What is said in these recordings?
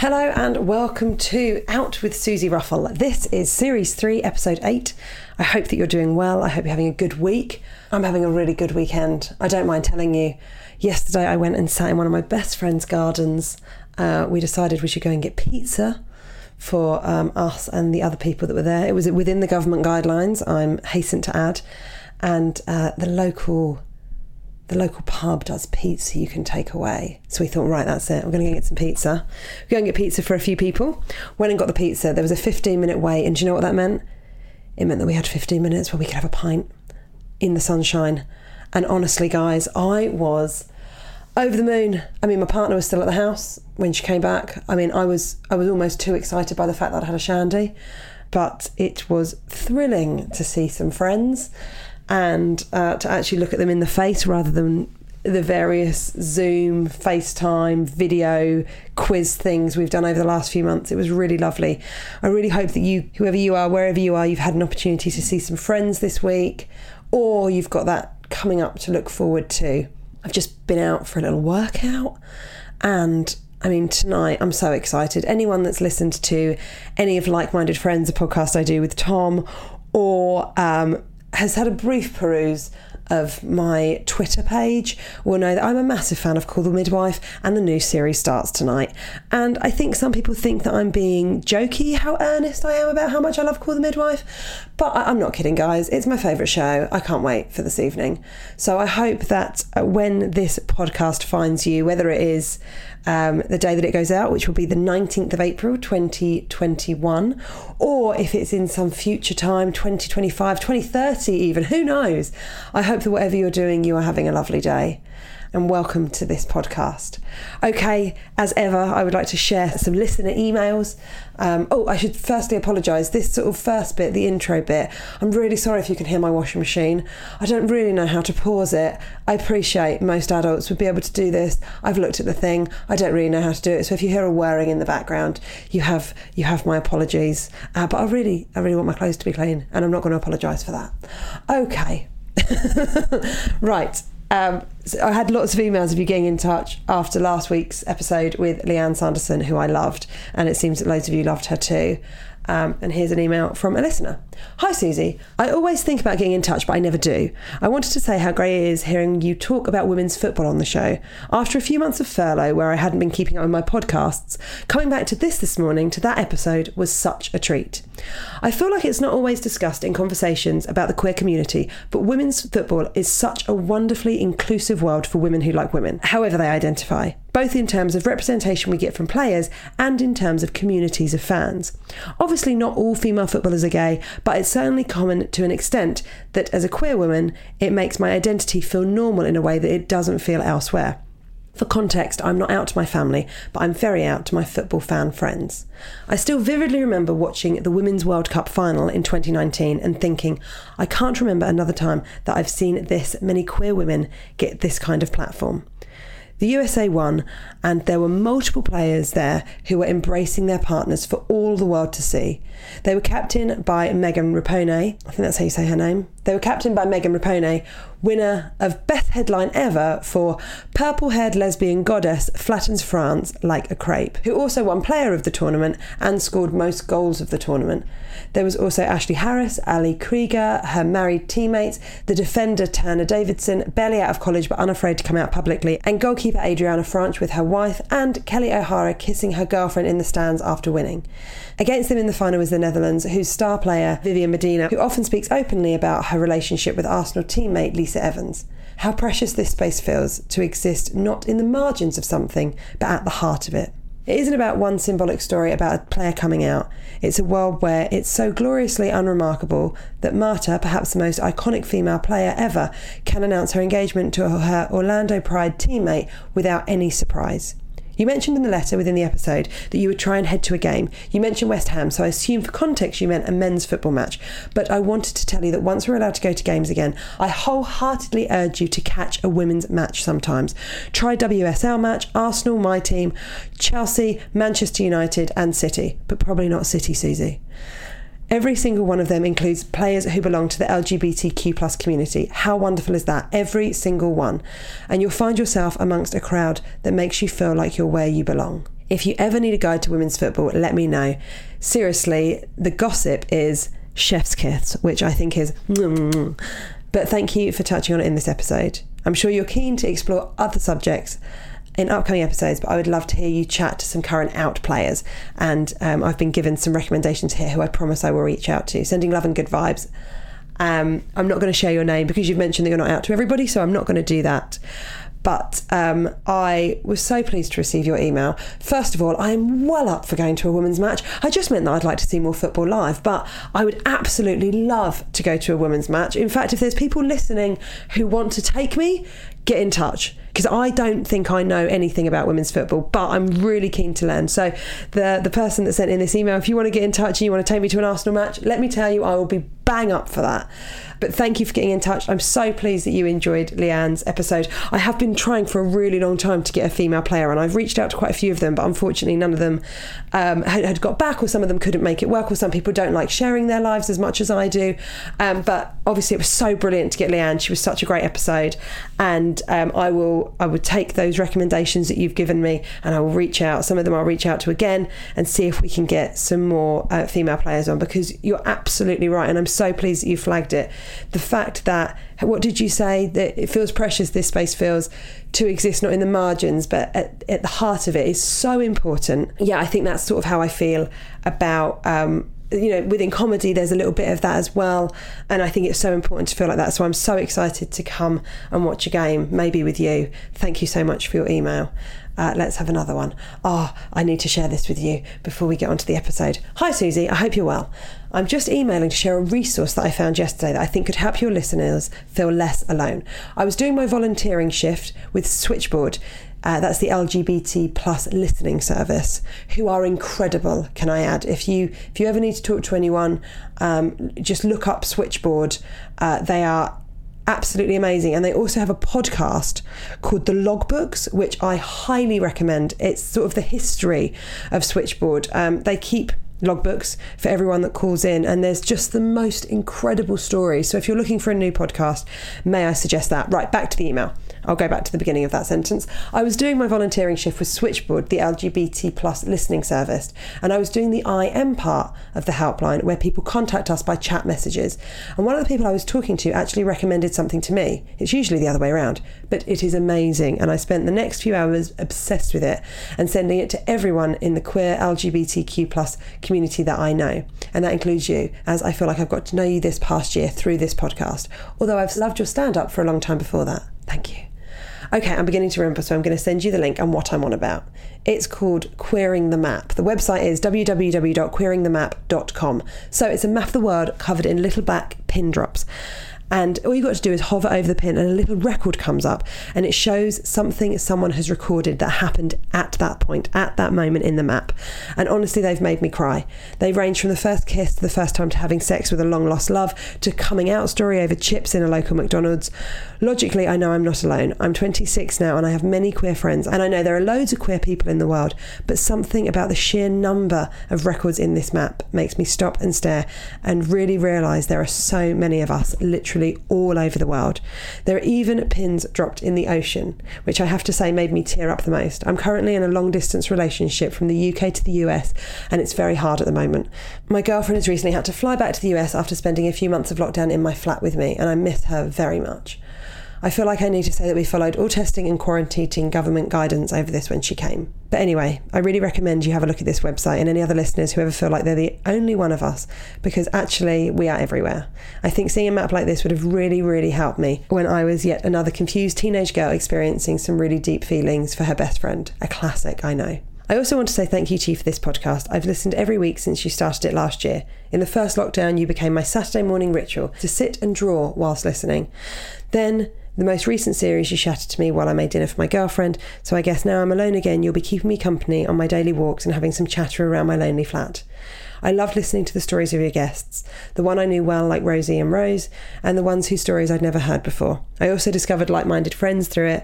Hello and welcome to Out with Susie Ruffle. This is Series 3, Episode 8. I hope that you're doing well. I hope you're having a good week. I'm having a really good weekend. I don't mind telling you. Yesterday I went and sat in one of my best friend's gardens. We decided we should go and get pizza for us and the other people that were there. It was within the government guidelines, I'm hastened to add. And the local pub does pizza you can take away. So we thought, right, that's it. We're going to go get some pizza. We're going to get pizza for a few people. Went and got the pizza. There was a 15-minute wait. And do you know what that meant? It meant that we had 15 minutes where we could have a pint in the sunshine. And honestly, guys, I was over the moon. I mean, my partner was still at the house when she came back. I mean, I was almost too excited by the fact that I'd had a shandy. But it was thrilling to see some friends and to actually look at them in the face rather than the various Zoom, FaceTime, video, quiz things we've done over the last few months. It was really lovely. I really hope that you, whoever you are, wherever you are, you've had an opportunity to see some friends this week, or you've got that coming up to look forward to. I've just been out for a little workout, and I mean, tonight I'm so excited. Anyone that's listened to any of Like-Minded Friends, a podcast I do with Tom, or has had a brief peruse of my Twitter page will know that I'm a massive fan of Call the Midwife, and the new series starts tonight. And I think some people think that I'm being jokey how earnest I am about how much I love Call the Midwife, but I'm not kidding, guys. It's my favourite show. I can't wait for this evening. So I hope that when this podcast finds you, whether it is the day that it goes out, which will be the 19th of April 2021, or if it's in some future time, 2025, 2030 even, who knows? I hope that whatever you're doing, you are having a lovely day. And welcome to this podcast. Okay, as ever, I would like to share some listener emails. I should firstly apologise. This sort of first bit, the intro bit, I'm really sorry if you can hear my washing machine. I don't really know how to pause it. I appreciate most adults would be able to do this. I've looked at the thing. I don't really know how to do it. So if you hear a whirring in the background, you have my apologies. But I really want my clothes to be clean, and I'm not going to apologise for that. Okay. Right. So I had lots of emails of you getting in touch after last week's episode with Leanne Sanderson, who I loved, and it seems that loads of you loved her too. And here's an email from a listener. Hi Susie, I always think about getting in touch, but I never do. I wanted to say how great it is hearing you talk about women's football on the show. After a few months of furlough where I hadn't been keeping up with my podcasts, coming back to this morning to that episode was such a treat. I feel like it's not always discussed in conversations about the queer community, but women's football is such a wonderfully inclusive world for women who like women, however they identify, both in terms of representation we get from players and in terms of communities of fans. Obviously not all female footballers are gay, but it's certainly common to an extent that as a queer woman, it makes my identity feel normal in a way that it doesn't feel elsewhere. For context, I'm not out to my family, but I'm very out to my football fan friends. I still vividly remember watching the Women's World Cup final in 2019 and thinking, I can't remember another time that I've seen this many queer women get this kind of platform. The USA won, and there were multiple players there who were embracing their partners for all the world to see. They were captained by Megan Rapinoe. I think that's how you say her name. They were captained by Megan Rapinoe, winner of Best Headline Ever for Purple-Haired Lesbian Goddess Flattens France Like a Crepe, who also won Player of the Tournament and scored most goals of the tournament. There was also Ashley Harris, Ali Krieger, her married teammates, the defender Turner Davidson, barely out of college but unafraid to come out publicly, and goalkeeper Adriana Franch with her wife, and Kelly O'Hara kissing her girlfriend in the stands after winning. Against them in the final was the Netherlands, whose star player Vivian Medina, who often speaks openly about her relationship with Arsenal teammate Lisa Evans. How precious this space feels to exist not in the margins of something, but at the heart of it. It isn't about one symbolic story about a player coming out. It's a world where it's so gloriously unremarkable that Marta, perhaps the most iconic female player ever, can announce her engagement to her Orlando Pride teammate without any surprise. You mentioned in the letter within the episode that you would try and head to a game. You mentioned West Ham, so I assumed for context you meant a men's football match. But I wanted to tell you that once we're allowed to go to games again, I wholeheartedly urge you to catch a women's match sometimes. Try WSL match, Arsenal, my team, Chelsea, Manchester United and City. But probably not City, Susie. Every single one of them includes players who belong to the LGBTQ+ community. How wonderful is that? Every single one. And you'll find yourself amongst a crowd that makes you feel like you're where you belong. If you ever need a guide to women's football, let me know. Seriously, the gossip is chef's kiss, which I think is... But thank you for touching on it in this episode. I'm sure you're keen to explore other subjects in upcoming episodes, but I would love to hear you chat to some current out players. And I've been given some recommendations here who I promise I will reach out to. Sending love and good vibes. I'm not going to share your name because you've mentioned that you're not out to everybody, so I'm not going to do that. But I was so pleased to receive your email. First of all, I am well up for going to a women's match. I just meant that I'd like to see more football live, but I would absolutely love to go to a women's match. In fact, if there's people listening who want to take me, get in touch, because I don't think I know anything about women's football, but I'm really keen to learn. So the person that sent in this email, if you want to get in touch and you want to take me to an Arsenal match, let me tell you, I will be bang up for that. But thank you for getting in touch. I'm so pleased that you enjoyed Leanne's episode. I have been trying for a really long time to get a female player, and I've reached out to quite a few of them, but unfortunately none of them had got back, or some of them couldn't make it work, or some people don't like sharing their lives as much as I do. But obviously it was so brilliant to get Leanne. She was such a great episode, and I would take those recommendations that you've given me, and I will reach out. Some of them I'll reach out to again and see if we can get some more female players on, because you're absolutely right, and I'm so pleased that you flagged it. The fact that, what did you say, that it feels precious, this space feels to exist not in the margins but at the heart of it, is so important. Yeah, I think that's sort of how I feel about within comedy there's a little bit of that as well, and I think it's so important to feel like that. So I'm so excited to come and watch a game, maybe with you. Thank you so much for your email. Let's have another one. I need to share this with you before we get onto the episode. Hi Susie, I hope you're well. I'm just emailing to share a resource that I found yesterday that I think could help your listeners feel less alone. I was doing my volunteering shift with Switchboard. That's the LGBT plus listening service, who are incredible, can I add. If you ever need to talk to anyone, just look up Switchboard. They are absolutely amazing, and they also have a podcast called The Logbooks, which I highly recommend. It's sort of the history of Switchboard. They keep logbooks for everyone that calls in, and there's just the most incredible stories. So if you're looking for a new podcast, may I suggest that? Right, back to the email. I'll go back to the beginning of that sentence. I was doing my volunteering shift with Switchboard, the LGBT plus listening service, and I was doing the IM part of the helpline, where people contact us by chat messages. And one of the people I was talking to actually recommended something to me. It's usually the other way around, but it is amazing. And I spent the next few hours obsessed with it and sending it to everyone in the queer LGBTQ plus community that I know. And that includes you, as I feel like I've got to know you this past year through this podcast, although I've loved your stand-up for a long time before that. Thank you. Okay, I'm beginning to remember, so I'm going to send you the link and what I'm on about. It's called Queering the Map. The website is www.queeringthemap.com. So it's a map of the world covered in little black pin drops. And all you've got to do is hover over the pin and a little record comes up, and it shows something someone has recorded that happened at that point, at that moment in the map. And honestly, they've made me cry. They range from the first kiss to the first time to having sex with a long lost love to coming out story over chips in a local McDonald's. Logically, I know I'm not alone. I'm 26 now and I have many queer friends, and I know there are loads of queer people in the world, but something about the sheer number of records in this map makes me stop and stare and really realise there are so many of us, literally all over the world. There are even pins dropped in the ocean, which I have to say made me tear up the most. I'm currently in a long distance relationship from the UK to the US, and it's very hard at the moment. My girlfriend has recently had to fly back to the US after spending a few months of lockdown in my flat with me, and I miss her very much. I feel like I need to say that we followed all testing and quarantining government guidance over this when she came. But anyway, I really recommend you have a look at this website, and any other listeners who ever feel like they're the only one of us, because actually we are everywhere. I think seeing a map like this would have really, really helped me when I was yet another confused teenage girl experiencing some really deep feelings for her best friend. A classic, I know. I also want to say thank you to you for this podcast. I've listened every week since you started it last year. In the first lockdown, you became my Saturday morning ritual to sit and draw whilst listening. Then the most recent series, you chatted to me while I made dinner for my girlfriend, so I guess now I'm alone again, you'll be keeping me company on my daily walks and having some chatter around my lonely flat. I loved listening to the stories of your guests, the one I knew well like Rosie and Rose, and the ones whose stories I'd never heard before. I also discovered like-minded friends through it,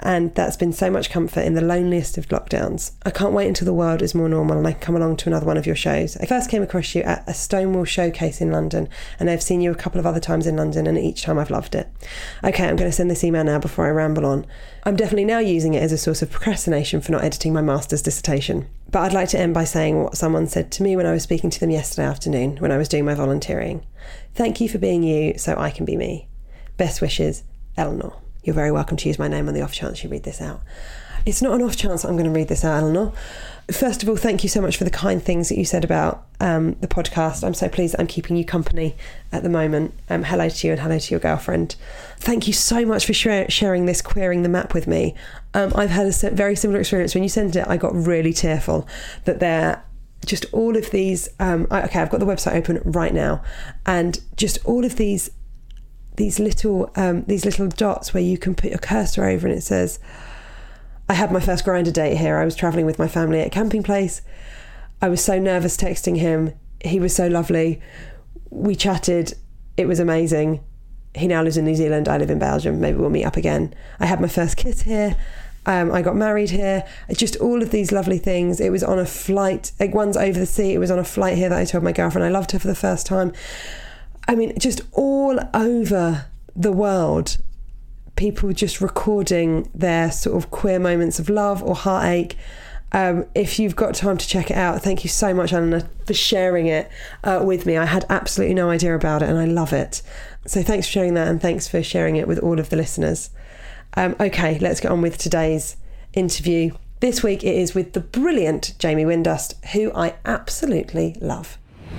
And that's been so much comfort in the loneliest of lockdowns. I can't wait until the world is more normal and I can come along to another one of your shows. I first came across you at a Stonewall showcase in London, and I've seen you a couple of other times in London, and each time I've loved it. Okay, I'm going to send this email now before I ramble on. I'm definitely now using it as a source of procrastination for not editing my master's dissertation. But I'd like to end by saying what someone said to me when I was speaking to them yesterday afternoon when I was doing my volunteering. Thank you for being you so I can be me. Best wishes, Eleanor. You're very welcome to use my name on the off chance you read this out. It's not an off chance that I'm going to read this out, Eleanor. First of all, thank you so much for the kind things that you said about the podcast. I'm so pleased that I'm keeping you company at the moment. Hello to you and hello to your girlfriend. Thank you so much for sharing this Queering the Map with me. I've had a very similar experience. When you sent it, I got really tearful that they're just all of these... I've got the website open right now, and just all of these little dots where you can put your cursor over, and it says, I had my first Grindr date here. I was travelling with my family at a camping place. I was so nervous texting him. He was so lovely. We chatted. It was amazing. He now lives in New Zealand. I live in Belgium. Maybe we'll meet up again. I had my first kiss here. I got married here. Just all of these lovely things. It was on a flight. One's over the sea. It was on a flight here that I told my girlfriend I loved her for the first time. I mean, just all over the world, people just recording their sort of queer moments of love or heartache. If you've got time to check it out, thank you so much, Eleanor, for sharing it with me. I had absolutely no idea about it, and I love it. So thanks for sharing that, and thanks for sharing it with all of the listeners. Okay, let's get on with today's interview. This week it is with the brilliant Jamie Windust, who I absolutely love.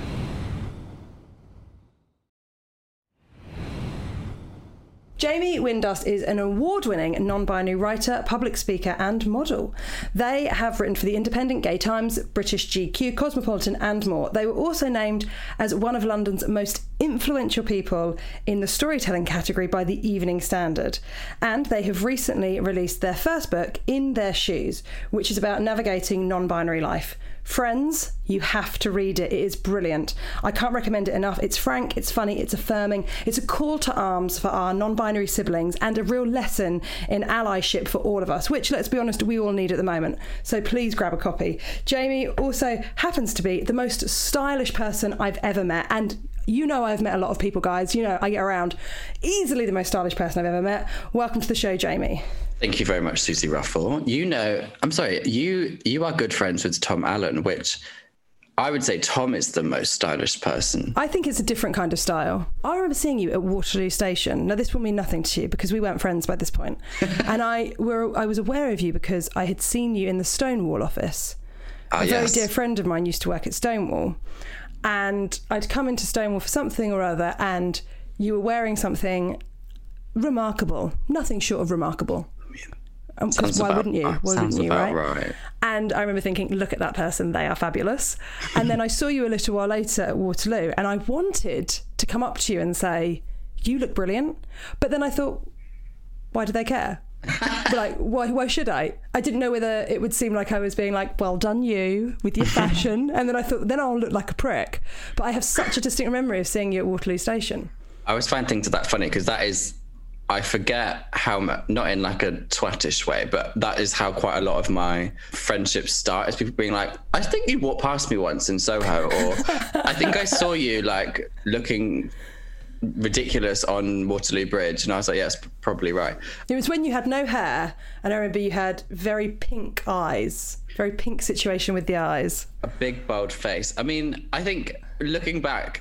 Jamie Windust is an award-winning non-binary writer, public speaker and model. They have written for the Independent, Gay Times, British GQ, Cosmopolitan and more. They were also named as one of London's most influential people in the storytelling category by the Evening Standard. And they have recently released their first book, In Their Shoes, which is about navigating non-binary life. Friends, you have to read it. It is brilliant. I can't recommend it enough. It's frank, it's funny, it's affirming. It's a call to arms for our non-binary siblings and a real lesson in allyship for all of us, which, let's be honest, we all need at the moment. So please grab a copy. Jamie also happens to be the most stylish person I've ever met. And you know I've met a lot of people, guys. You know I get around. Easily the most stylish person I've ever met. Welcome to the show, Jamie. Thank you very much, Susie Ruffle. You are good friends with Tom Allen, which I would say Tom is the most stylish person. I think it's a different kind of style. I remember seeing you at Waterloo Station. Now, this will mean nothing to you because we weren't friends by this point. And I was aware of you because I had seen you in the Stonewall office. A very dear friend of mine used to work at Stonewall. And I'd come into Stonewall for something or other, and you were wearing something remarkable. Nothing short of remarkable. Why wouldn't you? Right? And I remember thinking, look at that person, they are fabulous. And then I saw you a little while later at Waterloo, and I wanted to come up to you and say, you look brilliant. But then I thought, why do they care? Like, why should I? I didn't know whether it would seem like I was being like, well done you with your fashion. And then I thought, then I'll look like a prick. But I have such a distinct memory of seeing you at Waterloo Station. I always find things that funny because that is... I forget how much, not in like a twattish way, but that is how quite a lot of my friendships start, is people being like, I think you walked past me once in Soho, or I think I saw you like looking ridiculous on Waterloo Bridge. And I was like, yes, probably right. It was when you had no hair, and I remember you had very pink eyes, very pink situation with the eyes. A big, bold face. I mean, I think looking back,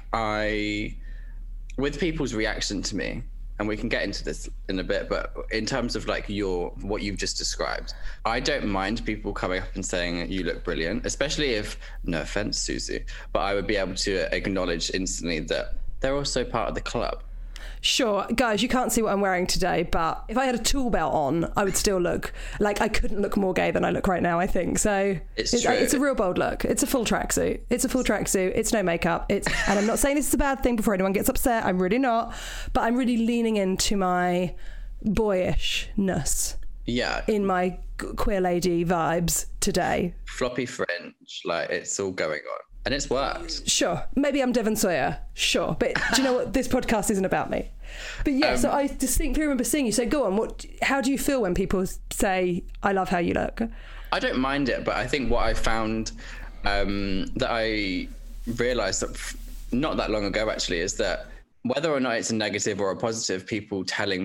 with people's reaction to me, and we can get into this in a bit, but in terms of like what you've just described, I don't mind people coming up and saying you look brilliant, especially if, no offense, Susie, but I would be able to acknowledge instantly that they're also part of the club. Sure, guys, you can't see what I'm wearing today, but if I had a tool belt on, I would still look like I couldn't look more gay than I look right now, I think. So it's true. It's a real bold look. It's a full tracksuit. It's no makeup. And I'm not saying this is a bad thing before anyone gets upset. I'm really not. But I'm really leaning into my boyishness. Yeah. In my queer lady vibes today. Floppy fringe, like it's all going on. and it's worked. Sure. Maybe I'm Devon Sawyer. Sure. But do you know what? This podcast isn't about me. But yeah, so I distinctly remember seeing you. So go on. How do you feel when people say, I love how you look? I don't mind it, but I think what I found that I realised that not that long ago actually is that whether or not it's a negative or a positive, people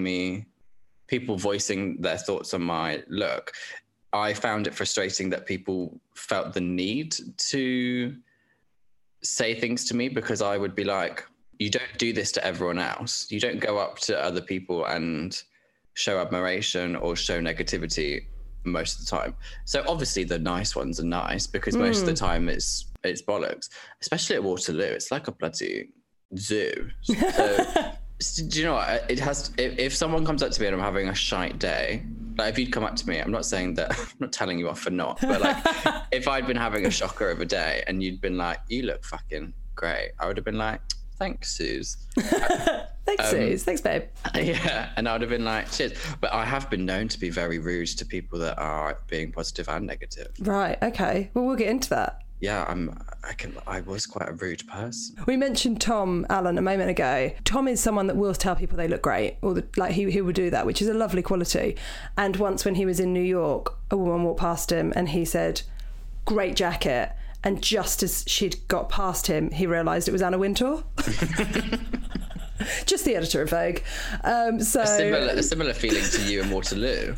voicing their thoughts on my look, I found it frustrating that people felt the need to say things to me, because I would be like, you don't do this to everyone else. You don't go up to other people and show admiration or show negativity most of the time. So obviously the nice ones are nice, because most of the time it's bollocks, especially at Waterloo. It's like a bloody zoo. So do you know what? It has. If someone comes up to me and I'm having a shite day, like if you'd come up to me, I'm not saying that, I'm not telling you off for not, but like if I'd been having a shocker of a day and you'd been like, you look fucking great, I would have been like, thanks, Suze. Thanks, Suze. Thanks, babe. Yeah, and I would have been like, cheers. But I have been known to be very rude to people that are being positive and negative. Right. Okay. Well, we'll get into that. Yeah, I was quite a rude person. We mentioned Tom Allen a moment ago. Tom is someone that will tell people they look great, or he will do that, which is a lovely quality. And once when he was in New York, a woman walked past him and he said, "Great jacket." And just as she'd got past him, he realised it was Anna Wintour. Just the editor of Vogue. So a similar feeling to you in Waterloo.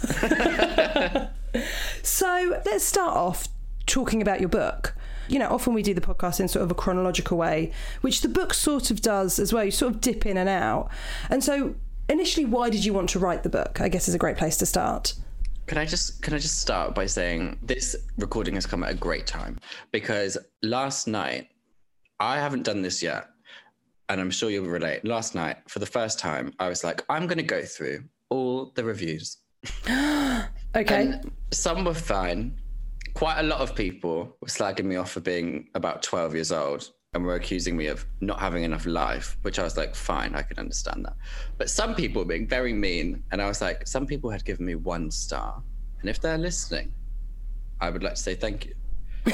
So let's start off talking about your book. You know, often we do the podcast in sort of a chronological way, which the book sort of does as well. You sort of dip in and out. And so initially, why did you want to write the book? I guess is a great place to start. Can I just start by saying this recording has come at a great time, because last night, I haven't done this yet, and I'm sure you'll relate. Last night, for the first time, I was like, I'm going to go through all the reviews. Okay. And some were fine. Quite a lot of people were slagging me off for being about 12 years old and were accusing me of not having enough life, which I was like, fine, I can understand that. But some people were being very mean, and I was like, some people had given me 1 star. And if they're listening, I would like to say thank you.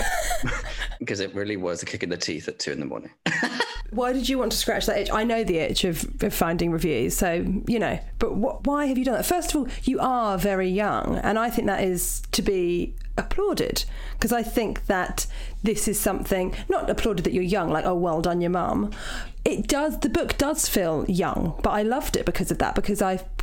Because it really was a kick in the teeth at 2 a.m. Why did you want to scratch that itch? I know the itch of finding reviews, so, you know, but why have you done that? First of all, you are very young, and I think that is to be applauded, because I think that this is something, not applauded that you're young, like, oh, well done, your mum. The book does feel young, but I loved it because of that, because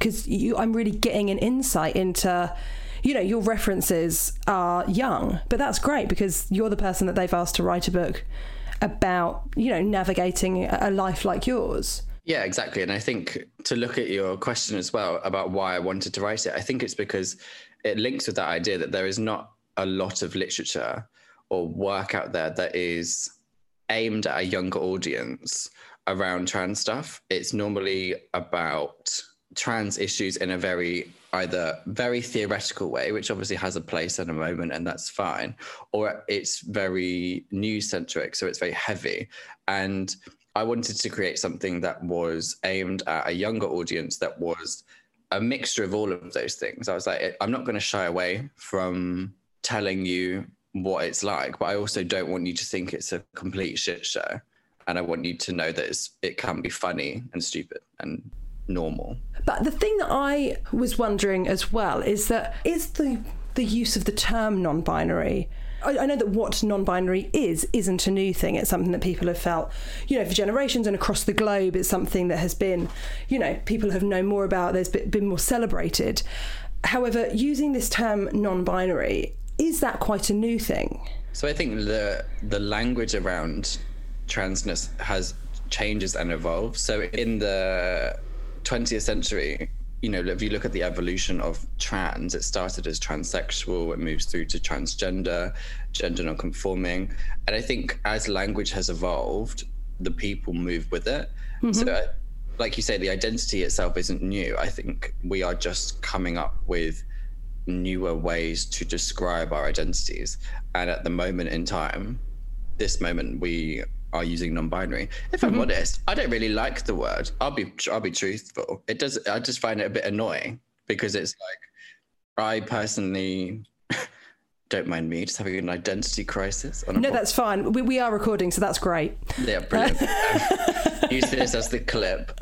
I'm really getting an insight into, you know, your references are young, but that's great because you're the person that they've asked to write a book about, you know, navigating a life like yours. Yeah, exactly. And I think to look at your question as well about why I wanted to write it, I think it's because it links with that idea that there is not a lot of literature or work out there that is aimed at a younger audience around trans stuff. It's normally about trans issues in a either very theoretical way, which obviously has a place and a moment, and that's fine, or it's very news centric, so it's very heavy. And I wanted to create something that was aimed at a younger audience that was a mixture of all of those things. I was like, I'm not going to shy away from telling you what it's like, but I also don't want you to think it's a complete shit show. And I want you to know that it can be funny and stupid and normal. But the thing that I was wondering as well is the use of the term non-binary. I know that what non-binary isn't a new thing. It's something that people have felt, you know, for generations, and across the globe it's something that has been, you know, people have known more about, there's been more celebrated. However, using this term non-binary, is that quite a new thing? So I think the language around transness changes and evolves. So in the 20th century, you know, if you look at the evolution of trans, it started as transsexual, it moves through to transgender, gender non-conforming. And I think as language has evolved, the people move with it. Mm-hmm. So like you say, the identity itself isn't new. I think we are just coming up with newer ways to describe our identities. And at the moment in time, this moment, we are using non-binary. If I'm honest, I don't really like the word. I'll be truthful. I just find it a bit annoying, because it's like, I personally Don't mind me, just having an identity crisis. On a No, that's fine. We are recording, so that's great. Yeah, brilliant. Use this as the clip.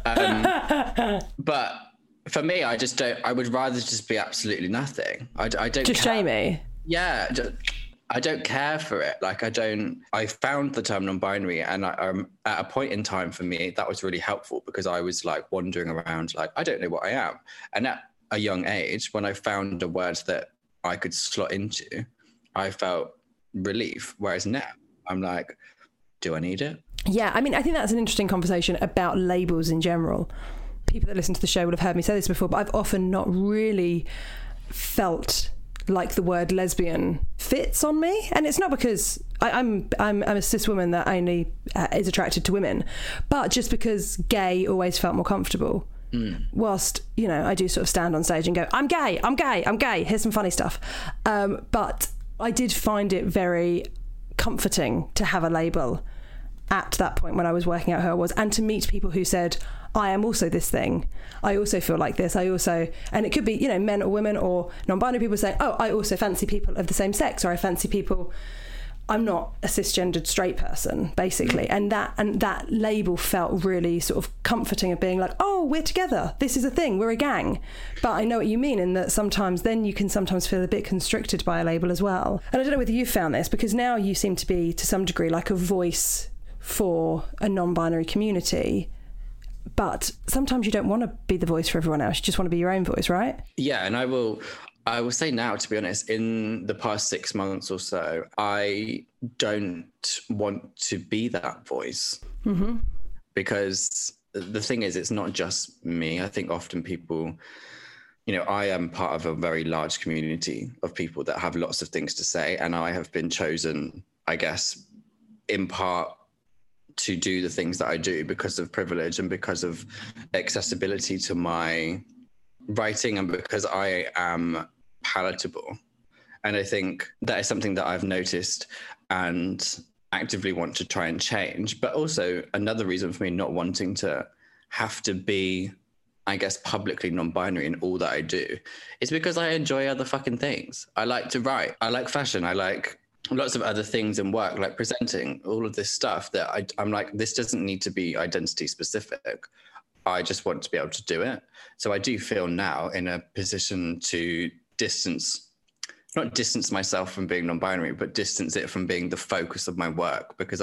But for me, I just don't. I would rather just be absolutely nothing. I don't. Just Jamie. Yeah, I don't care for it. Like, I found the term non-binary, and at a point in time for me, that was really helpful because I was like wandering around, like, I don't know what I am. And at a young age, when I found a word that I could slot into, I felt relief. Whereas now I'm like, do I need it? Yeah, I mean, I think that's an interesting conversation about labels in general. People that listen to the show would have heard me say this before, but I've often not really felt like the word lesbian fits on me. And it's not because I'm a cis woman that only is attracted to women, but just because gay always felt more comfortable. Whilst, you know, I do sort of stand on stage and go, I'm gay, here's some funny stuff. But I did find it very comforting to have a label at that point when I was working out who I was, and to meet people who said, I am also this thing. I also feel like this. And it could be, you know, men or women or non-binary people saying, oh, I also fancy people of the same sex, or I fancy people. I'm not a cisgendered straight person, basically. And that label felt really sort of comforting, of being like, oh, we're together. This is a thing. We're a gang. But I know what you mean, in that sometimes then you can sometimes feel a bit constricted by a label as well. And I don't know whether you found this, because now you seem to be, to some degree, like a voice for a non-binary community. But sometimes you don't want to be the voice for everyone else. You just want to be your own voice, right? Yeah, and I will say now, to be honest, in the past 6 months or so, I don't want to be that voice. Mm-hmm. Because the thing is, it's not just me. I think often people, you know, I am part of a very large community of people that have lots of things to say. And I have been chosen, I guess, in part to do the things that I do because of privilege and because of accessibility to my writing, and because I am palatable. And I think that is something that I've noticed and actively want to try and change. But also another reason for me not wanting to have to be, I guess, publicly non-binary in all that I do is because I enjoy other fucking things. I like to write. I like fashion. I like lots of other things in work, like presenting, all of this stuff that I'm like, this doesn't need to be identity specific. I just want to be able to do it. So I do feel now in a position to not distance myself from being non-binary, but distance it from being the focus of my work, because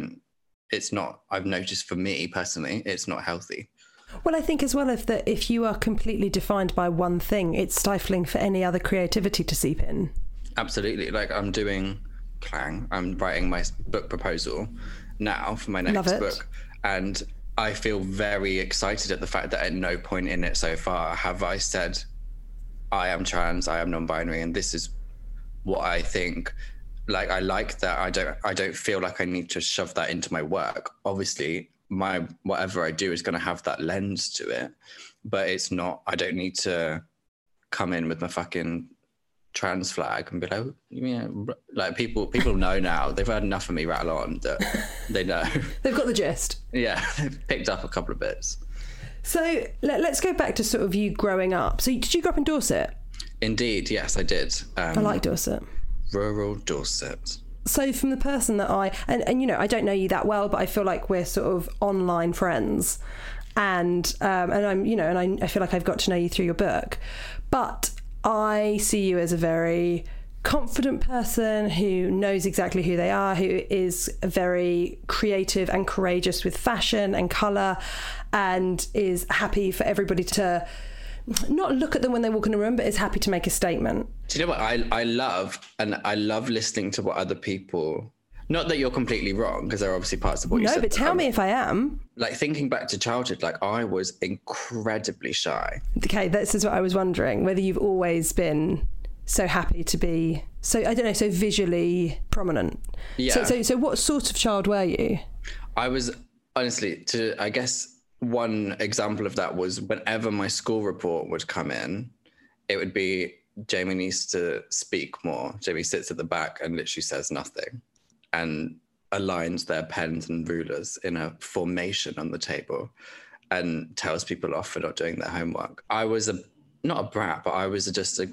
I've noticed for me personally, it's not healthy. Well, I think as well, if you are completely defined by one thing, it's stifling for any other creativity to seep in. Absolutely. Like, I'm writing my book proposal now for my next book. And I feel very excited at the fact that at no point in it so far have I said, I am trans, I am non-binary, and this is what I think. Like, I like that. I don't feel like I need to shove that into my work. Obviously, whatever I do is going to have that lens to it, but it's not, I don't need to come in with my fucking trans flag and be like, yeah, like people know now. They've heard enough of me rattle on that they know. They've got the gist. Yeah, they've picked up a couple of bits. So let's go back to sort of you growing up. So did you grow up in Dorset? Indeed, yes, I did. I like Dorset. Rural Dorset. So from the person that and you know, I don't know you that well, but I feel like we're sort of online friends, and I'm, you know, and I feel like I've got to know you through your book, but I see you as a very confident person who knows exactly who they are, who is very creative and courageous with fashion and colour, and is happy for everybody to not look at them when they walk in a room, but is happy to make a statement. Do you know what I love? And I love listening to what other people, not that you're completely wrong, because there are obviously parts of what you said. No, but tell me if I am. Like, thinking back to childhood, like, I was incredibly shy. Okay, this is what I was wondering, whether you've always been so happy to be, so, I don't know, so visually prominent. Yeah. So what sort of child were you? I was, honestly, I guess one example of that was whenever my school report would come in, it would be, Jamie needs to speak more. Jamie sits at the back and literally says nothing and aligns their pens and rulers in a formation on the table and tells people off for not doing their homework. I was not a brat, but I was just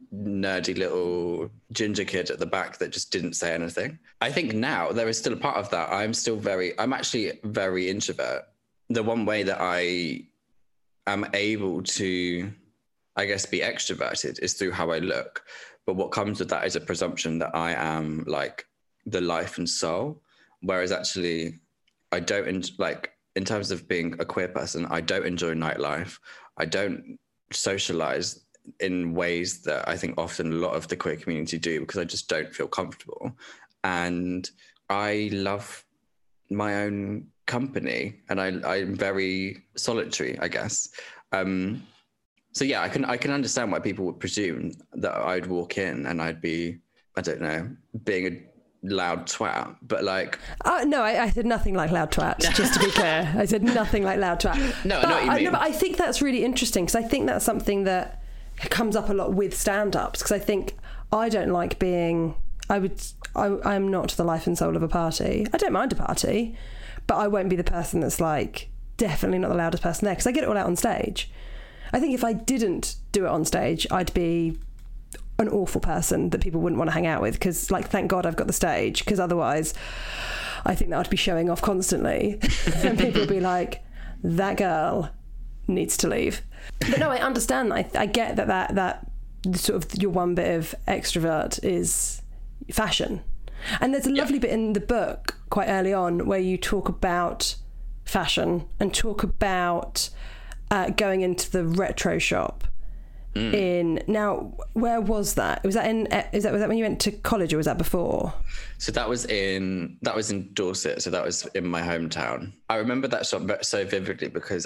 nerdy little ginger kid at the back that just didn't say anything. I think now there is still a part of that. I'm actually very introvert. The one way that I am able to, I guess, be extroverted is through how I look. But what comes with that is a presumption that I am like the life and soul. Whereas actually I don't, like, in terms of being a queer person, I don't enjoy nightlife. I don't socialize in ways that I think often a lot of the queer community do, because I just don't feel comfortable. And I love my own company, and I'm very solitary, I guess. So yeah, I can understand why people would presume that I'd walk in and I'd be, I don't know, being a loud twat, but like... No, I said nothing like loud twat, just to be clear. I said nothing like loud twat. No, I know what you mean. No, but I think that's really interesting, because I think that's something that comes up a lot with stand-ups, because I think I don't like being... I'm not the life and soul of a party. I don't mind a party, but I won't be the person that's like, definitely not the loudest person there, because I get it all out on stage. I think if I didn't do it on stage, I'd be an awful person that people wouldn't want to hang out with, because, like, thank God I've got the stage, because otherwise I think that I'd be showing off constantly and people would be like, that girl needs to leave. But no, I understand. I get that sort of your one bit of extrovert is fashion. And there's a lovely bit in the book quite early on where you talk about fashion and talk about going into the retro shop. Now, where was that? Was that when you went to college, or was that before? So that was in Dorset. So that was in my hometown. I remember that shop so vividly because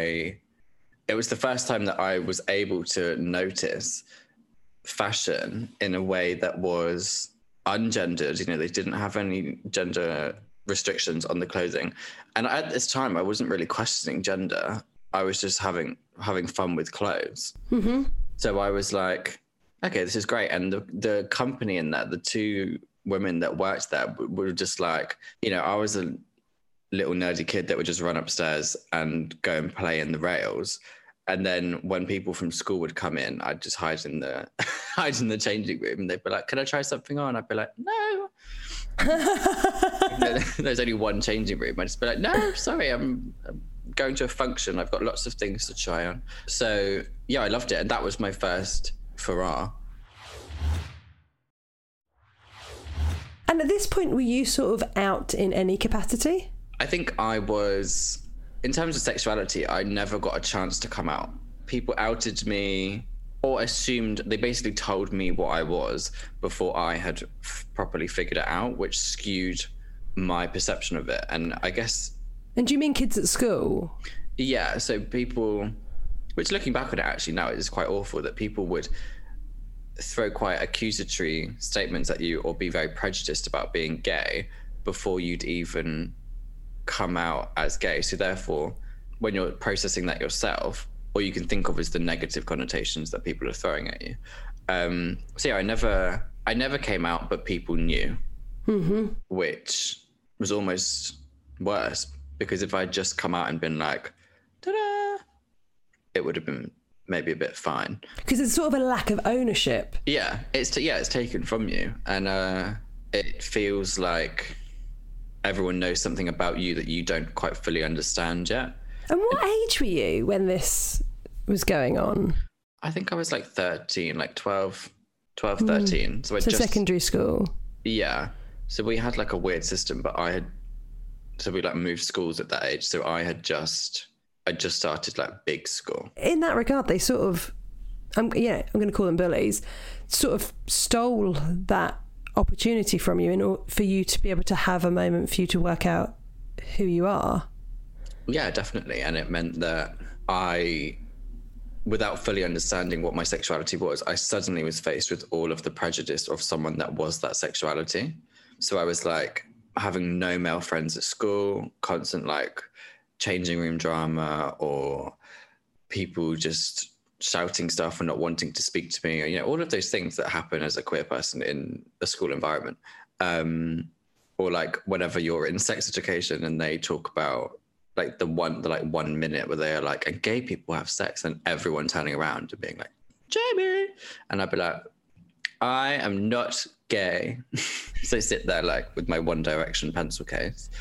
it was the first time that I was able to notice fashion in a way that was ungendered. You know, they didn't have any gender restrictions on the clothing. And at this time, I wasn't really questioning gender. I was just having fun with clothes. Mm-hmm. So I was like, okay, this is great. And the company in that, the two women that worked there were just like, you know, I was a little nerdy kid that would just run upstairs and go and play in the rails. And then when people from school would come in, I'd just hide in the changing room, and they'd be like, can I try something on? I'd be like, no. There's only one changing room. I'd just be like, no, sorry, I'm going to a function. I've got lots of things to try on. So yeah, I loved it. And that was my first hurrah. And at this point, were you sort of out in any capacity? I think I was, in terms of sexuality, I never got a chance to come out. People outed me or assumed, they basically told me what I was before I had properly figured it out, which skewed my perception of it. And I guess... And do you mean kids at school? Yeah, so people, which looking back on it actually now, it is quite awful that people would throw quite accusatory statements at you or be very prejudiced about being gay before you'd even come out as gay. So therefore, when you're processing that yourself, all you can think of is the negative connotations that people are throwing at you. So yeah, I never came out, but people knew, which was almost worse. Because if I'd just come out and been like, ta-da, it would have been maybe a bit fine. Because it's sort of a lack of ownership. Yeah, it's taken from you. And it feels like everyone knows something about you that you don't quite fully understand yet. And what age were you when this was going on? I think I was like 13, like 12, 13. So secondary school. Yeah. So we had like a weird system, but so we like moved schools at that age. So I just started like big school. In that regard, they sort of, I'm going to call them bullies, sort of stole that opportunity from you in order for you to be able to have a moment for you to work out who you are. Yeah, definitely. And it meant that without fully understanding what my sexuality was, I suddenly was faced with all of the prejudice of someone that was that sexuality. So I was like, having no male friends at school, constant like changing room drama, or people just shouting stuff and not wanting to speak to me, or, you know, all of those things that happen as a queer person in a school environment. Or like whenever you're in sex education and they talk about like the 1 minute where they're like, and gay people have sex, and everyone turning around and being like, Jamie. And I'd be like, I am not gay. So I sit there like with my One Direction pencil case.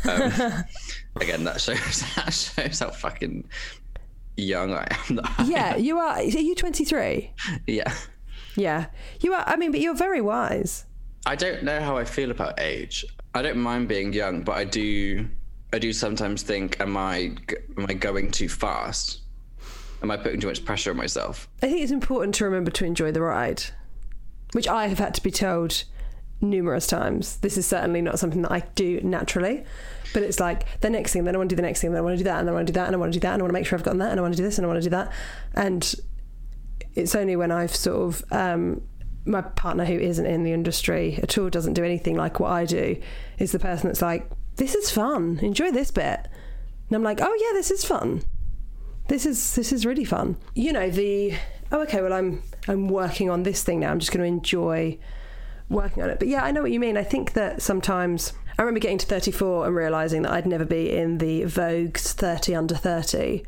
Again, that shows how fucking young I am. Yeah, you are. Are you 23? Yeah. Yeah, you are. I mean, but you're very wise. I don't know how I feel about age. I don't mind being young, but I do sometimes think, am I going too fast? Am I putting too much pressure on myself? I think it's important to remember to enjoy the ride, which I have had to be told numerous times. This is certainly not something that I do naturally, but it's like the next thing, then I want to do the next thing, then I want to do that, and then I want to do that, and I want to do that, and I want to make sure I've gotten that, and I want to do this, and I want to do that. And it's only when I've sort of, my partner, who isn't in the industry at all, doesn't do anything like what I do, is the person that's like, this is fun, enjoy this bit. And I'm like, oh yeah, this is fun. This is really fun. You know, okay, well, I'm working on this thing now. I'm just going to enjoy working on it. But yeah, I know what you mean. I think that sometimes I remember getting to 34 and realising that I'd never be in the Vogue's 30 under 30.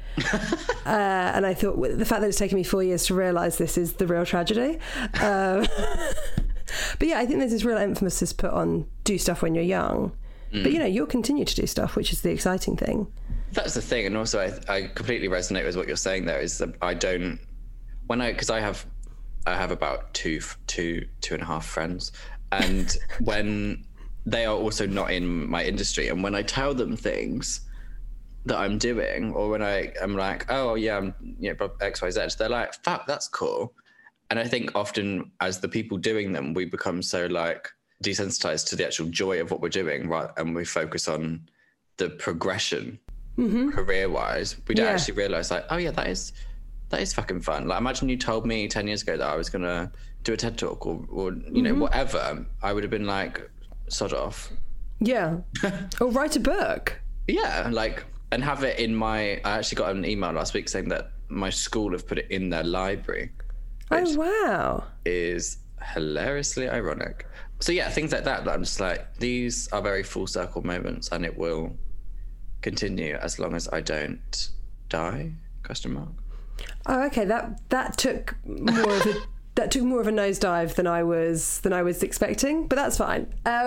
And I thought, the fact that it's taken me 4 years to realise this is the real tragedy. But yeah, I think there's this real emphasis put on do stuff when you're young. But, you know, you'll continue to do stuff, which is the exciting thing. That's the thing. And also I completely resonate with what you're saying there, is that because I have about two and a half friends, and when they are also not in my industry, and when I tell them things that I'm doing, or when I'm like, oh yeah, I'm XYZ, they're like, fuck, that's cool. And I think often as the people doing them, we become so like desensitized to the actual joy of what we're doing, right? And we focus on the progression career-wise. We don't actually realize like, oh yeah, that is fucking fun. Like, imagine you told me 10 years ago that I was gonna do a TED talk or you know, whatever. I would have been like, sod off. Yeah. Or write a book. Yeah, like, and have it in I actually got an email last week saying that my school have put it in their library. Oh wow. Is hilariously ironic. So yeah, things like that I'm just like, these are very full circle moments, and it will continue as long as I don't die? ? Oh, okay. That took more of a nosedive than I was expecting, but that's fine.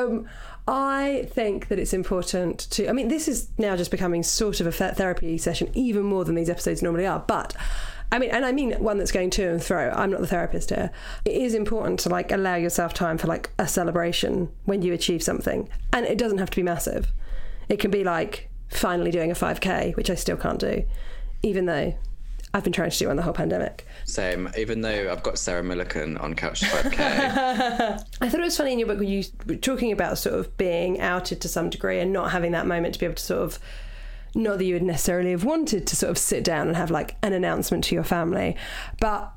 I think that it's important to. I mean, this is now just becoming sort of a therapy session, even more than these episodes normally are. But I mean one that's going to and fro. I'm not the therapist here. It is important to like allow yourself time for like a celebration when you achieve something, and it doesn't have to be massive. It can be like finally doing a 5K, which I still can't do, even though I've been trying to do one the whole pandemic. Same, even though I've got Sarah Millican on Couch to 5K. I thought it was funny in your book when you were talking about sort of being outed to some degree and not having that moment to be able to sort of, not that you would necessarily have wanted to sort of sit down and have like an announcement to your family, but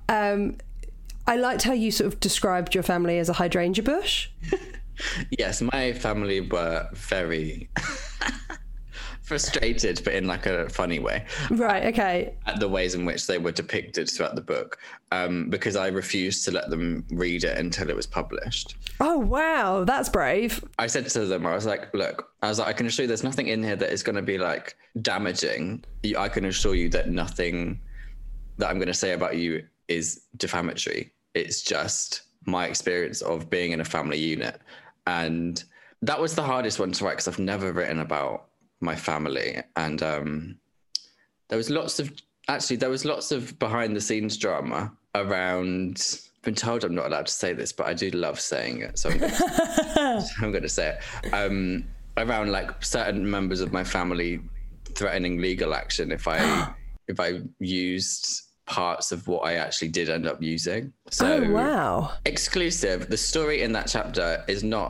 I liked how you sort of described your family as a hydrangea bush. Yes, my family were very frustrated, but in like a funny way. Right, okay. At the ways in which they were depicted throughout the book, because I refused to let them read it until it was published. Oh, wow, that's brave. I said to them, I was like, look, I can assure you there's nothing in here that is going to be like damaging. I can assure you that nothing that I'm going to say about you is defamatory. It's just my experience of being in a family unit. And that was the hardest one to write, because I've never written about my family, and there was lots of behind the scenes drama around. I've been told I'm not allowed to say this, but I do love saying it, so I'm going to say it. Around like certain members of my family threatening legal action if I used parts of what I actually did end up using. So oh wow. Exclusive. The story in that chapter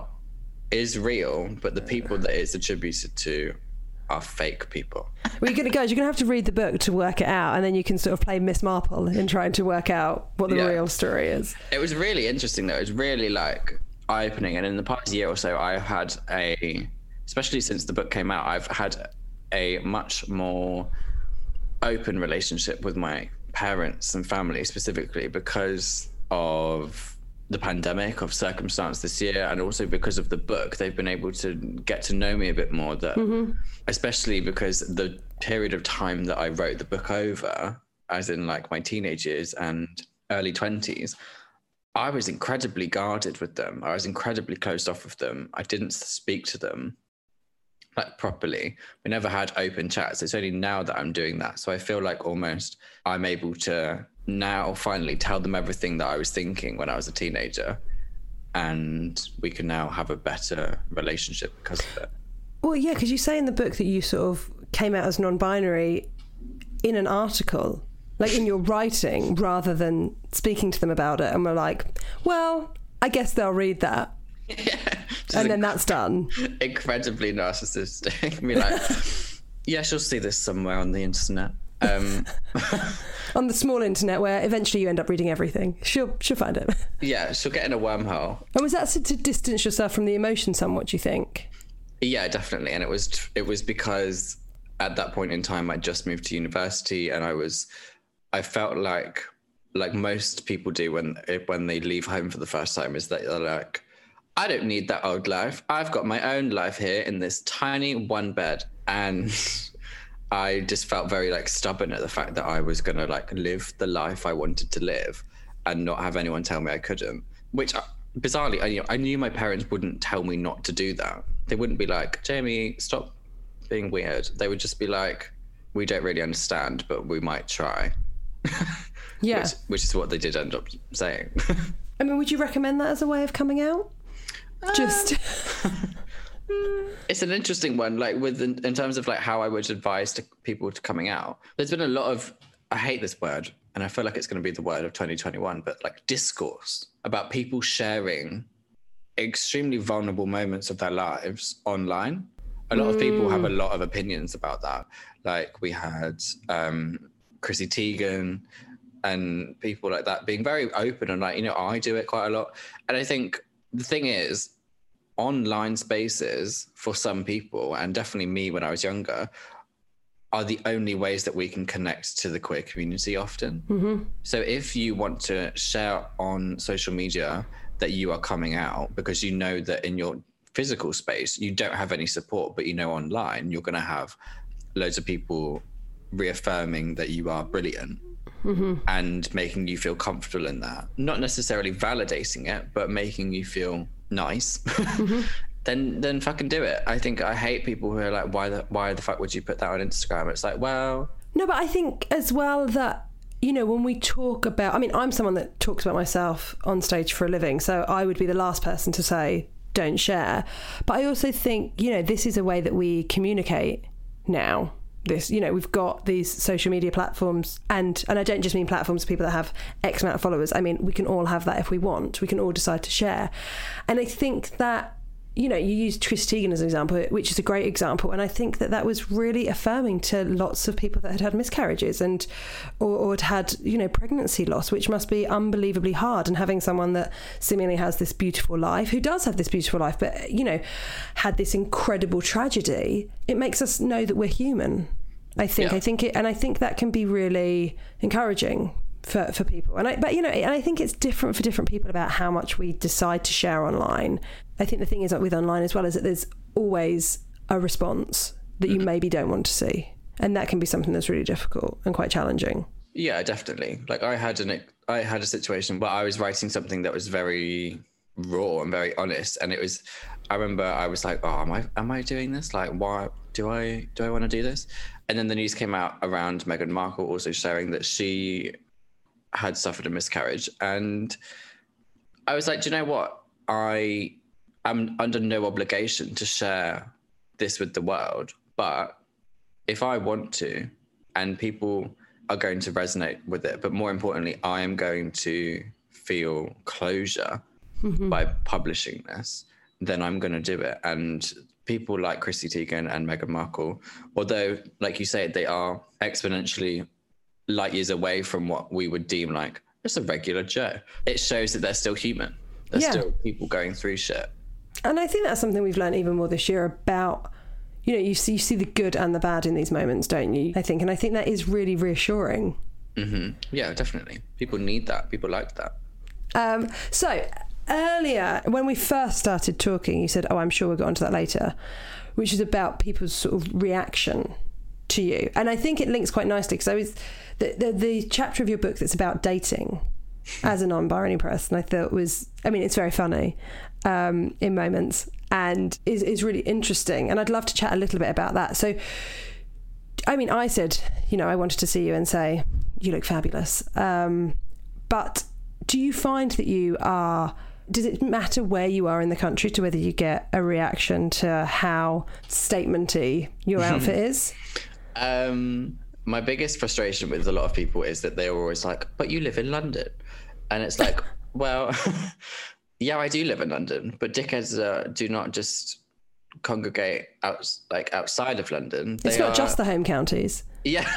is real, but the people that it's attributed to are fake people. Well, you're going to have to read the book to work it out, and then you can sort of play Miss Marple in trying to work out what the real story is. It was really interesting though. It was really like eye-opening, and in the past year or so I've had especially since the book came out, I've had a much more open relationship with my parents and family, specifically because of the pandemic, of circumstance this year, and also because of the book. They've been able to get to know me a bit more, especially because the period of time that I wrote the book over, as in like my teenage years and early 20s, I was incredibly guarded with them. I was incredibly closed off with them. I didn't speak to them like properly. We never had open chats. It's only now that I'm doing that. So I feel like almost I'm able to now finally tell them everything that I was thinking when I was a teenager. And we can now have a better relationship because of it. Well, yeah, because you say in the book that you sort of came out as non-binary in an article, like in your writing, rather than speaking to them about it. And we're like, well, I guess they'll read that. Yeah. And then that's done. Incredibly narcissistic. Be like, yeah, she'll see this somewhere on the internet. On the small internet where eventually you end up reading everything. She'll find it. Yeah, she'll get in a wormhole. And was that to distance yourself from the emotion somewhat, do you think? Yeah, definitely. And it was because at that point in time, I just moved to university, and I felt like most people do when they leave home for the first time, is that they're like, I don't need that old life. I've got my own life here in this tiny one bed. And I just felt very like stubborn at the fact that I was going to like live the life I wanted to live and not have anyone tell me I couldn't, which bizarrely, I knew my parents wouldn't tell me not to do that. They wouldn't be like, Jamie, stop being weird. They would just be like, we don't really understand, but we might try. Yeah. Which is what they did end up saying. I mean, would you recommend that as a way of coming out? It's an interesting one, like in terms of like how I would advise to people to coming out. There's been a lot of, I hate this word, and I feel like it's going to be the word of 2021, but like discourse about people sharing extremely vulnerable moments of their lives online. A lot of people have a lot of opinions about that. Like we had Chrissy Teigen and people like that being very open and like, I do it quite a lot. And I think the thing is, online spaces for some people, and definitely me when I was younger, are the only ways that we can connect to the queer community often. Mm-hmm. So if you want to share on social media that you are coming out because you know that in your physical space you don't have any support, but online you're going to have loads of people reaffirming that you are brilliant. Mm-hmm. And making you feel comfortable in that, not necessarily validating it, but making you feel nice. Mm-hmm. then fucking do it. I think I hate people who are like, why the fuck would you put that on Instagram? It's like, well, no, but I think as well that, when we talk about, I mean, I'm someone that talks about myself on stage for a living, so I would be the last person to say don't share. But I also think, this is a way that we communicate now. This, we've got these social media platforms, and I don't just mean platforms for people that have X amount of followers. I mean, we can all have that if we want. We can all decide to share. And I think that, you used Chris Teigen as an example, which is a great example. And I think that was really affirming to lots of people that had miscarriages and or had pregnancy loss, which must be unbelievably hard. And having someone that seemingly has this beautiful life, who does have this beautiful life, but, had this incredible tragedy, it makes us know that we're human. I think that can be really encouraging for people. And I think it's different for different people about how much we decide to share online. I think the thing is with online as well is that there's always a response that you maybe don't want to see. And that can be something that's really difficult and quite challenging. Yeah, definitely. Like I had a situation where I was writing something that was very raw and very honest. And I remember I was like, oh, am I doing this? Like, why do I want to do this? And then the news came out around Meghan Markle also sharing that she had suffered a miscarriage. And I was like, do you know what? I am under no obligation to share this with the world. But if I want to, and people are going to resonate with it, but more importantly, I am going to feel closure by publishing this, then I'm going to do it. And people like Chrissy Teigen and Meghan Markle, although, like you say, they are exponentially light years away from what we would deem like just a regular Joe, it shows that they're still human. There's still people going through shit. And I think that's something we've learned even more this year about, you see the good and the bad in these moments, don't you? I think that is really reassuring. Mm-hmm. Yeah, definitely. People need that. People like that. So earlier, when we first started talking, you said, I'm sure we'll get onto that later, which is about people's sort of reaction to you. And I think it links quite nicely because the chapter of your book that's about dating as a non-binary person. I thought it's very funny in moments and is really interesting. And I'd love to chat a little bit about that. So, I said, I wanted to see you and say, you look fabulous. But do you find that does it matter where you are in the country to whether you get a reaction to how statementy your outfit is? My biggest frustration with a lot of people is that they're always like, but you live in London. And it's like, well, yeah, I do live in London, but dickheads do not just congregate outside of London. It's not just the home counties. Yeah.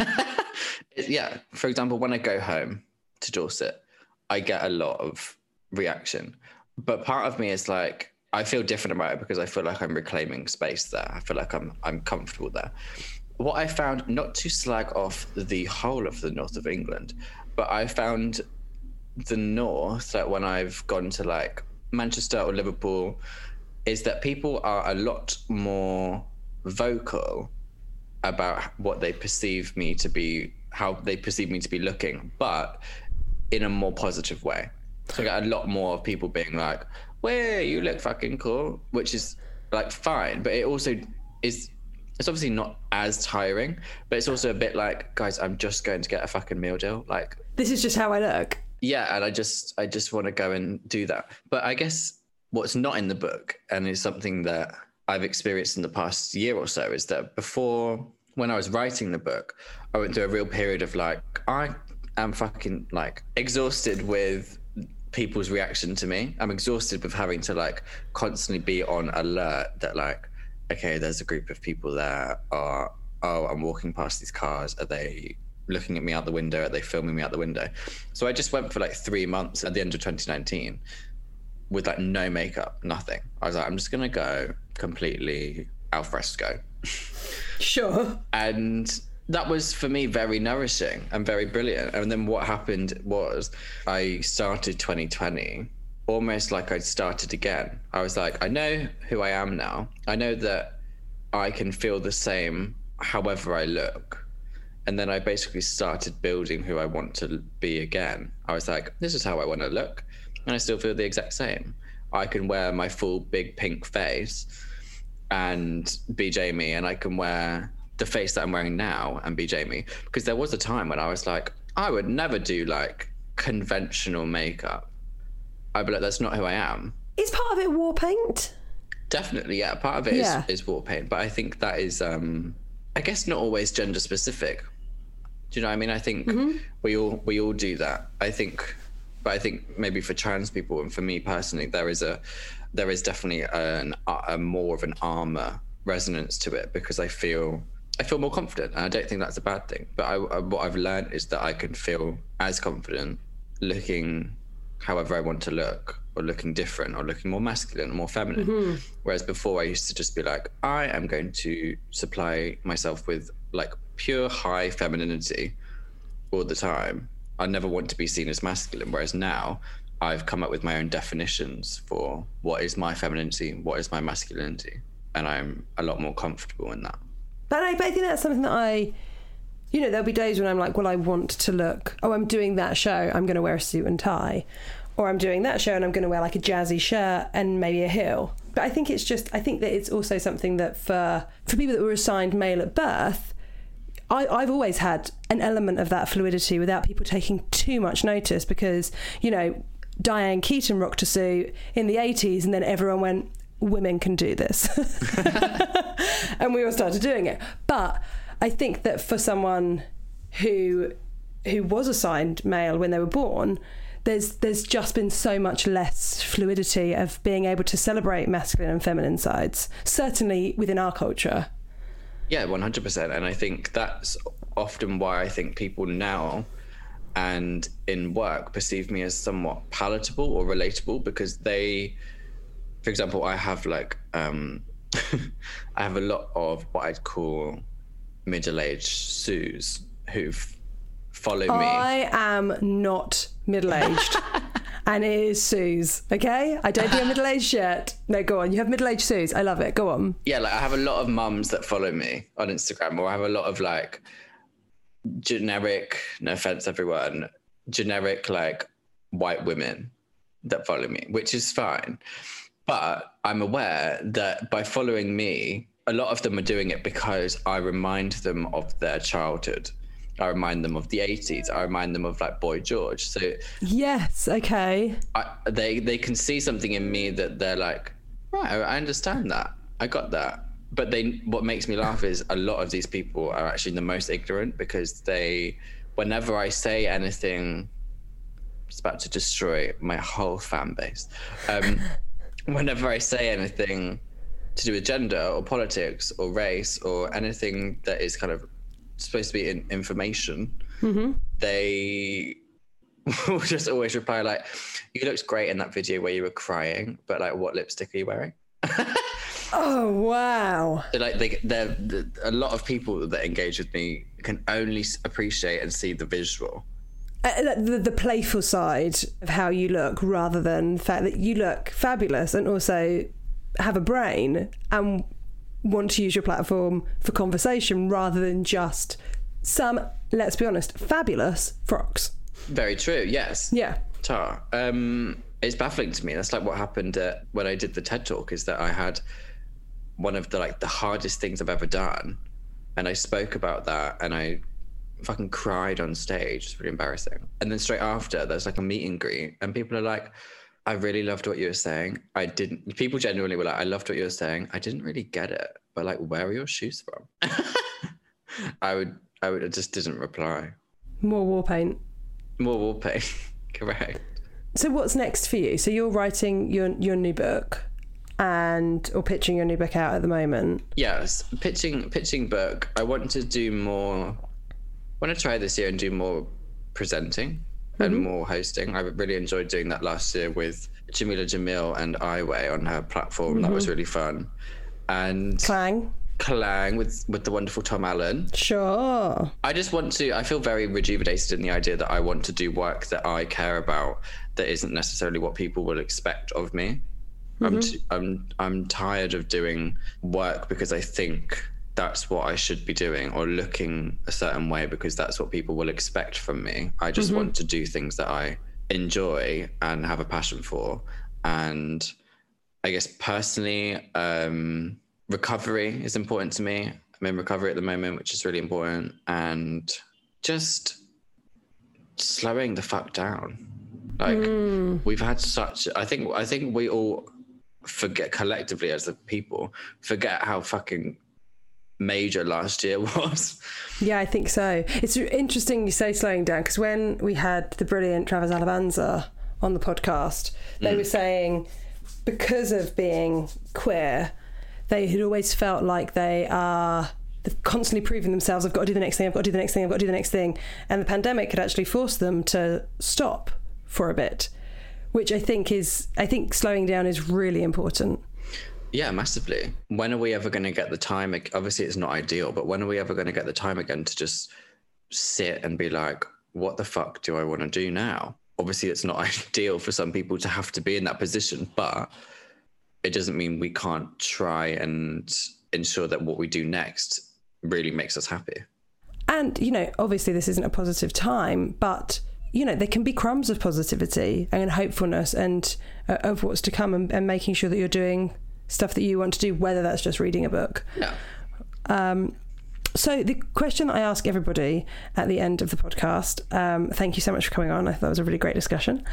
Yeah. For example, when I go home to Dorset, I get a lot of reaction. But part of me is like, I feel different about it because I feel like I'm reclaiming space there. I feel like I'm comfortable there. What I found, not to slag off the whole of the north of England, but I found the north, like when I've gone to like Manchester or Liverpool, is that people are a lot more vocal about what they perceive me to be, how they perceive me to be looking, but in a more positive way. So I get a lot more of people being like, "Well, you look fucking cool," which is like fine, but it also is. It's obviously not as tiring, but it's also a bit like, guys, I'm just going to get a fucking meal deal. Like, this is just how I look. Yeah, and I just want to go and do that. But I guess what's not in the book, and is something that I've experienced in the past year or so, is that before, when I was writing the book, I went through a real period of like, I am fucking like exhausted with people's reaction to me. I'm exhausted with having to like constantly be on alert that like, okay, there's a group of people there, or, oh, I'm walking past these cars. Are they looking at me out the window? Are they filming me out the window? So I just went for like 3 months at the end of 2019 with like no makeup, nothing. I was like, I'm just going to go completely al fresco. Sure. And that was for me very nourishing and very brilliant. And then what happened was I started 2020 almost like I'd started again. I was like, I know who I am now. I know that I can feel the same however I look. And then I basically started building who I want to be again. I was like, this is how I want to look. And I still feel the exact same. I can wear my full big pink face and be Jamie, and I can wear the face that I'm wearing now and be Jamie. Because there was a time when I was like, I would never do like conventional makeup. I'd be like, that's not who I am. Is part of it war paint? Definitely, yeah. Part of it is war paint. But I think that is, I guess, not always gender specific. Do you know what I mean? I think we all do that. I think maybe for trans people and for me personally, there is definitely a more of an armor resonance to it, because I feel more confident, and I don't think that's a bad thing. But what I've learned is that I can feel as confident looking however I want to look, or looking different, or looking more masculine or more feminine. Whereas before I used to just be like, I am going to supply myself with like pure high femininity all the time. I never want to be seen as masculine. Whereas now I've come up with my own definitions for what is my femininity, what is my masculinity. And I'm a lot more comfortable in that. But I think that's something that there'll be days when I'm like, well, I want to look, I'm doing that show, I'm going to wear a suit and tie. Or I'm doing that show and I'm going to wear like a jazzy shirt and maybe a heel. But I think that it's also something that for people that were assigned male at birth, I've always had an element of that fluidity without people taking too much notice, because, Diane Keaton rocked a suit in the 80s and then everyone went, women can do this. And we all started doing it. But I think that for someone who was assigned male when they were born, there's just been so much less fluidity of being able to celebrate masculine and feminine sides, certainly within our culture. Yeah, 100%. And I think that's often why I think people now and in work perceive me as somewhat palatable or relatable, because they, for example, I have like, I have a lot of what I'd call middle-aged Sues who follow me. I am not middle-aged. And it is Sue's, okay? I don't think I'm middle-aged yet. No, go on. You have middle-aged Sue's. I love it. Go on. Yeah, like I have a lot of mums that follow me on Instagram, or I have a lot of like generic, no offense everyone, generic like white women that follow me, which is fine. But I'm aware that by following me, a lot of them are doing it because I remind them of their childhood. I remind them of the 80s. I remind them of like Boy George. So yes, okay. They can see something in me that they're like, right, I understand that. I got that. But what makes me laugh is a lot of these people are actually the most ignorant, because whenever I say anything, it's about to destroy my whole fan base. Whenever I say anything to do with gender or politics or race or anything that is kind of supposed to be information, they will just always reply like, you looked great in that video where you were crying, but like, what lipstick are you wearing? Oh, wow. So like a lot of people that engage with me can only appreciate and see the visual. The playful side of how you look, rather than the fact that you look fabulous and also have a brain and want to use your platform for conversation, rather than just some, let's be honest, fabulous frocks. Very true, yes. Yeah. Tar. It's baffling to me. That's like what happened when I did the TED Talk, is that I had one of the hardest things I've ever done, and I spoke about that, and I fucking cried on stage. It's really embarrassing. And then straight after, there's like a meet and greet, and people are like, I really loved what you were saying. People genuinely were like, I loved what you were saying. I didn't really get it, but like, where are your shoes from? I just didn't reply. More war paint. More war paint. Correct. So what's next for you? So you're writing your new book or pitching your new book out at the moment. Yes. Pitching book. I want to try this year and do more presenting and more hosting. I really enjoyed doing that last year with Jamila Jamil and Iway on her platform. That was really fun. And Clang with the wonderful Tom Allen. Sure. I feel very rejuvenated in the idea that I want to do work that I care about, that isn't necessarily what people will expect of me. I'm tired of doing work because I think that's what I should be doing, or looking a certain way because that's what people will expect from me. I just want to do things that I enjoy and have a passion for. And I guess personally, recovery is important to me. I'm in recovery at the moment, which is really important. And just slowing the fuck down. Like we've had I think we all forget collectively as a people, forget how fucking major last year was. Yeah, I think so. It's interesting you say slowing down, because when we had the brilliant Travis Alabanza on the podcast, they were saying because of being queer, they had always felt like they've constantly proving themselves, I've got to do the next thing, I've got to do the next thing, I've got to do the next thing. And the pandemic had actually forced them to stop for a bit, which I think slowing down is really important. Yeah, massively. When are we ever going to get the time? Obviously, it's not ideal, but when are we ever going to get the time again to just sit and be like, what the fuck do I want to do now? Obviously, it's not ideal for some people to have to be in that position, but it doesn't mean we can't try and ensure that what we do next really makes us happy. And, obviously this isn't a positive time, but there can be crumbs of positivity and hopefulness and of what's to come, and making sure that you're doing stuff that you want to do, whether that's just reading a book. Yeah. So the question that I ask everybody at the end of the podcast, thank you so much for coming on, I thought it was a really great discussion,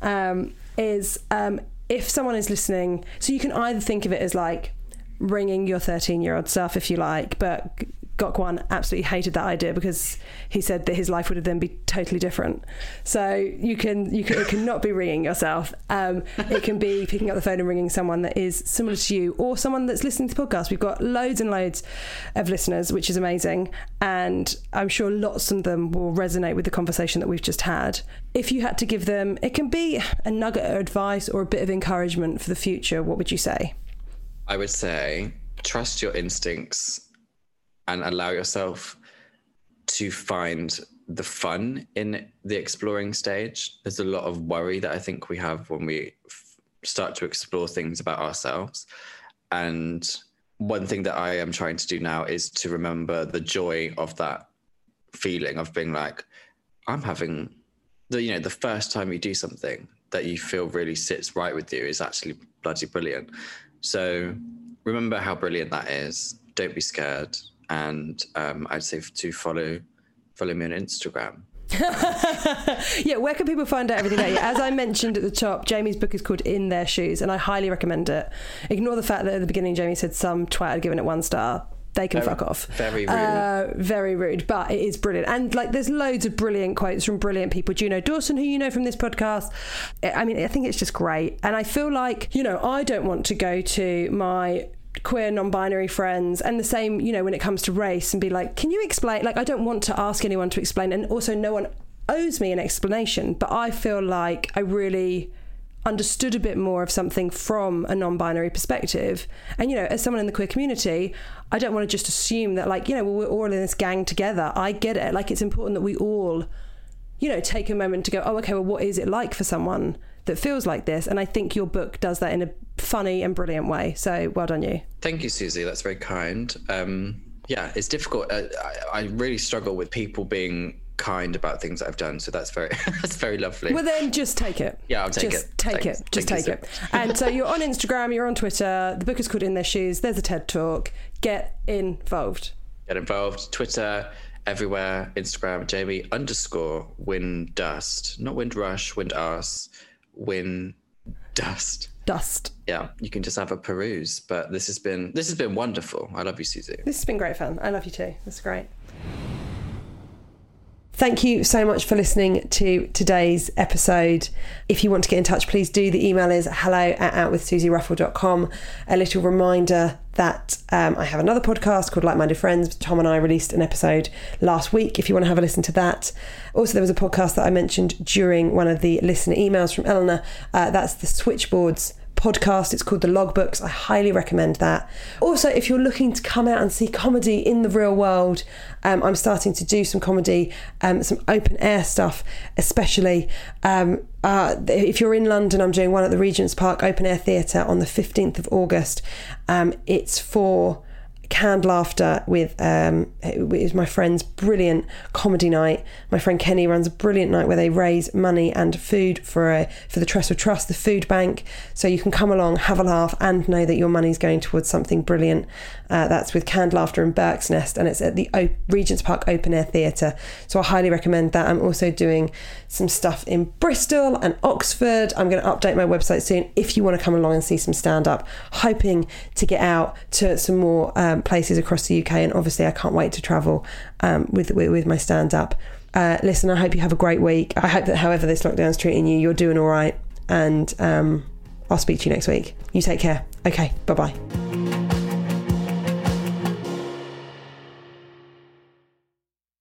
is if someone is listening, so you can either think of it as like ringing your 13-year-old self if you like, but Gokwan absolutely hated that idea because he said that his life would then be totally different. So it can not be ringing yourself. It can be picking up the phone and ringing someone that is similar to you, or someone that's listening to the podcast. We've got loads and loads of listeners, which is amazing. And I'm sure lots of them will resonate with the conversation that we've just had. If you had to give them, it can be a nugget of advice or a bit of encouragement for the future, what would you say? I would say trust your instincts and allow yourself to find the fun in the exploring stage. There's a lot of worry that I think we have when we start to explore things about ourselves. And one thing that I am trying to do now is to remember the joy of that feeling of being like, I'm having the first time you do something that you feel really sits right with you is actually bloody brilliant. So remember how brilliant that is. Don't be scared. And I'd say to follow me on Instagram. Yeah, where can people find out everything about you? As I mentioned at the top, Jamie's book is called In Their Shoes, and I highly recommend it. Ignore the fact that at the beginning Jamie said some twat had given it 1 star. They can fuck off. Very rude. Very rude, but it is brilliant. And like, there's loads of brilliant quotes from brilliant people. Juno Dawson, who you know from this podcast. I mean, I think it's just great. And I feel like, I don't want to go to my queer non-binary friends, and the same, when it comes to race, and be like, can you explain? Like, I don't want to ask anyone to explain, and also no one owes me an explanation, but I feel like I really understood a bit more of something from a non-binary perspective. And as someone in the queer community, I don't want to just assume that we're all in this gang together. I get it. Like, it's important that we all take a moment to go, oh, okay, well, what is it like for someone that feels like this? And I think your book does that in a funny and brilliant way. So well done you. Thank you, Susie. That's very kind. Yeah, it's difficult. I really struggle with people being kind about things that I've done. So that's very lovely. Well, then just take it. Yeah, I'll take it. Just take it. And so you're on Instagram, you're on Twitter. The book is called In Their Shoes. There's a TED Talk. Get involved. Twitter, everywhere. Instagram, Jamie_Windust. Not Windrush, Windass. Windust. Dust. Yeah, you can just have a peruse. But this has been wonderful. I love you, Susie. This has been great fun. I love you too. That's great. Thank you so much for listening to today's episode. If you want to get in touch, please do. The email is hello@outwithsusieruffell.com. A little reminder that I have another podcast called Like Minded Friends. Tom and I released an episode last week if you want to have a listen to that. Also, there was a podcast that I mentioned during one of the listener emails from Eleanor. That's the Switchboards podcast. It's called The Logbooks. I highly recommend that. Also, if you're looking to come out and see comedy in the real world, I'm starting to do some comedy, some open air stuff, especially if you're in London. I'm doing one at the Regent's Park Open Air Theatre on the 15th of August. It's for Canned Laughter with my friend's brilliant comedy night. My friend Kenny runs a brilliant night where they raise money and food for the Trestle Trust, the food bank. So you can come along, have a laugh, and know that your money's going towards something brilliant. That's with Canned Laughter in Berk's Nest, and it's at the Regent's Park Open Air Theatre. So I highly recommend that. I'm also doing some stuff in Bristol and Oxford. I'm going to update my website soon if you want to come along and see some stand-up. Hoping to get out to some more places across the UK, and obviously I can't wait to travel with my stand-up. Listen, I hope you have a great week. I hope that however this lockdown's treating you, you're doing all right, and I'll speak to you next week. You take care. Okay, bye-bye.